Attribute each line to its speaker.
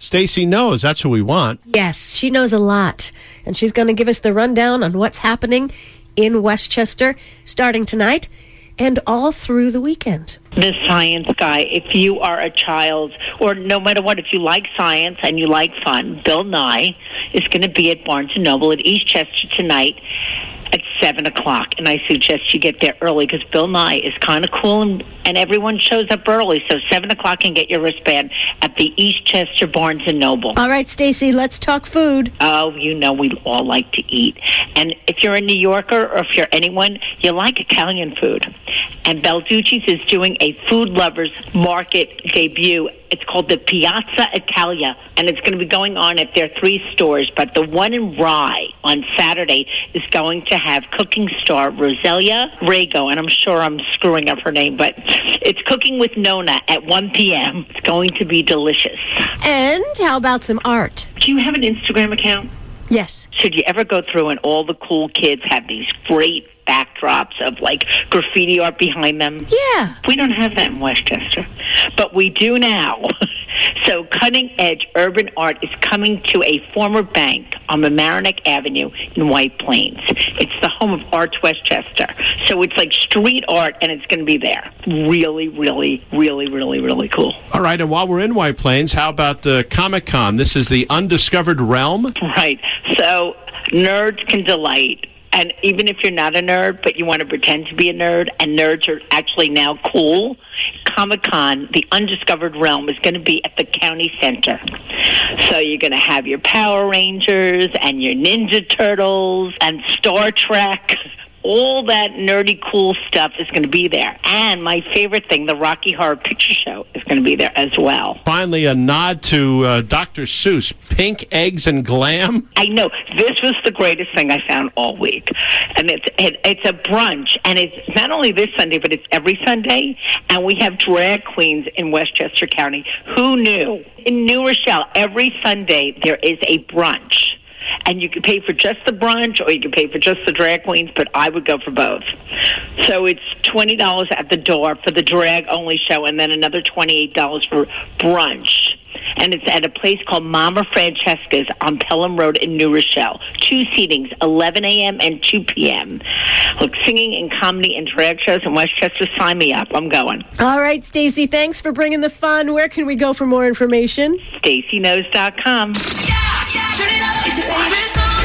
Speaker 1: Stacy knows. That's who we want.
Speaker 2: Yes, she knows a lot. And she's going to give us the rundown on what's happening in Westchester starting tonight and all through the weekend.
Speaker 3: The science guy, if you are a child, or no matter what, if you like science and you like fun, Bill Nye is going to be at Barnes & Noble at Eastchester tonight at 7 o'clock. And I suggest you get there early because Bill Nye is kind of cool and everyone shows up early. So 7 o'clock and get your wristband at the Eastchester Barnes & Noble.
Speaker 2: All right, Stacy, let's talk food.
Speaker 3: Oh, you know we all like to eat. And if you're a New Yorker or if you're anyone, you like Italian food. And Balducci's is doing a food lovers market debut. It's called the Piazza Italia, and it's going to be going on at their 3 stores. But the one in Rye on Saturday is going to have cooking star Roselia Rago, and I'm sure I'm screwing up her name, but it's Cooking with Nona at 1 p.m. It's going to be delicious.
Speaker 2: And how about some art?
Speaker 3: Do you have an Instagram account?
Speaker 2: Yes.
Speaker 3: Should you ever go through and all the cool kids have these great backdrops of like graffiti art behind them?
Speaker 2: Yeah.
Speaker 3: We don't have that in Westchester, but we do now. So Cutting Edge Urban Art is coming to a former bank on Mamaroneck Avenue in White Plains. It's the home of Arts Westchester. So it's like street art, and it's going to be there. Really, really, really, really, really cool.
Speaker 1: All right, and while we're in White Plains, how about the Comic-Con? This is the Undiscovered Realm.
Speaker 3: Right. So nerds can delight. And even if you're not a nerd, but you want to pretend to be a nerd, and nerds are actually now cool, Comic-Con, the Undiscovered Realm, is going to be at the county center. So you're going to have your Power Rangers and your Ninja Turtles and Star Trek. All that nerdy cool stuff is going to be there. And my favorite thing, the Rocky Horror Picture Show, is going to be there as well.
Speaker 1: Finally, a nod to Dr. Seuss, Pink Eggs and Glam.
Speaker 3: I know. This was the greatest thing I found all week. And it's a brunch. And it's not only this Sunday, but it's every Sunday. And we have drag queens in Westchester County. Who knew? In New Rochelle, every Sunday there is a brunch. And you can pay for just the brunch or you can pay for just the drag queens, but I would go for both. So it's $20 at the door for the drag-only show and then another $28 for brunch. And it's at a place called Mama Francesca's on Pelham Road in New Rochelle. 2 seatings, 11 a.m. and 2 p.m. Look, singing and comedy and drag shows in Westchester, sign me up. I'm going.
Speaker 2: All right, Stacy, thanks for bringing the fun. Where can we go for more information?
Speaker 3: StacyKnows.com.
Speaker 4: Turn it up. It's your favorite song.